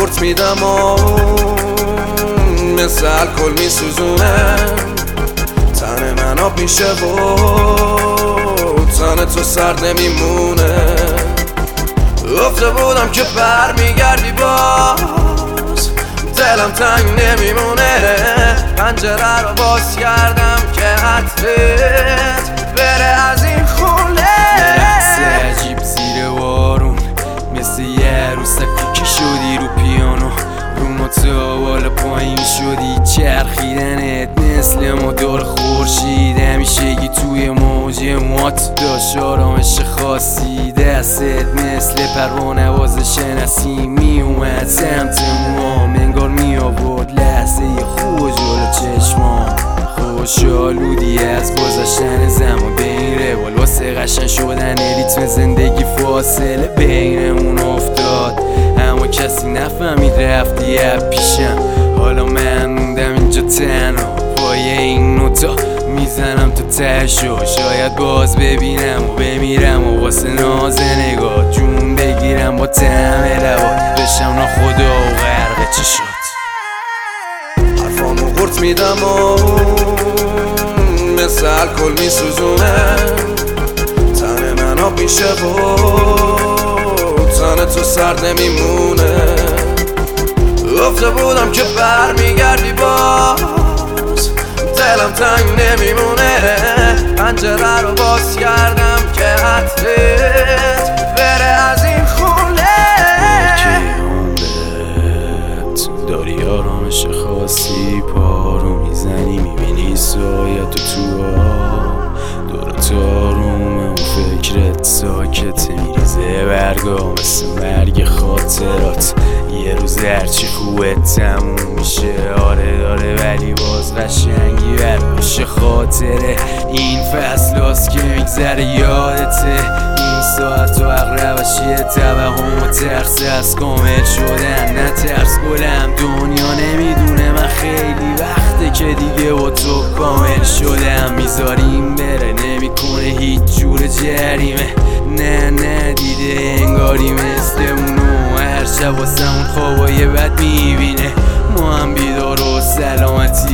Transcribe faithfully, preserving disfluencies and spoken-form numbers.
قورت میدم و مثل الکل میسوزونه تن من آب میشه و تن تو سرد نمیمونه. گفته بودم که بر میگردی باز دلم تنگ نمیمونه. پنجره رو باز کردم که عطرت بره از این خونه. رقص عجیب زیر وارون مثل یه رو سکوکی شدی رو پیانو. رو متا بالا پایین شدی چرخیدنت مثل مدار خورشید. همیشگی توی موج موات داشت آرامش خاصی. دستت مثل پروانه وازش نسیم می اومد سمت موام انگار می آورد لحظه خوب جلو چشمام. خوشالودی از گذشتن زمان بین روال واسه قشنگ شدن ریتم زندگی فاصله بینمون افتاد اما کسی نفهمید رفتی از پیشم. حالا من موندم اینجا تنها پای این نوتا میزنم تو تهشو. شاید باز ببینم و بمیرم و واسه ناز نگاه جون بگیرم با طعم لبات بشم ناخدا و غرق چشات. حرفامو قورت میدم و مثل الکل میسوزونه تن من آب میشه و تن تو سرد نمیمونه. گفته بودم که بر میگردی باز دلم تنگ نمیمونه. پنجره رو باز کردم که عطرت بره از این خونه. که عمرت داری آرامش خاصی پارو میزنی میبینی سایت تو آب دورت آرومه و فکرت ساکته میریزه برگا مثل مرگ خاطرات. یه روز هرچی خوبه تموم میشه آره داره ولی باز قشنگی برمیشه خاطره. این فصل هاست که میگذره یادته این ساعت و اقربشیه توهم و ترس از کامل شدن. نه ترس گلم دنیا نمیدونه من خیلی وقته که دیگه با تو کامل شدم. میذاریم بره نمیکنه هیچ جور جریمه نه نه دیده انگاری مثلمونو هر شب واسمون خوابای بد میبینه. ما هم بیدار و سلامتی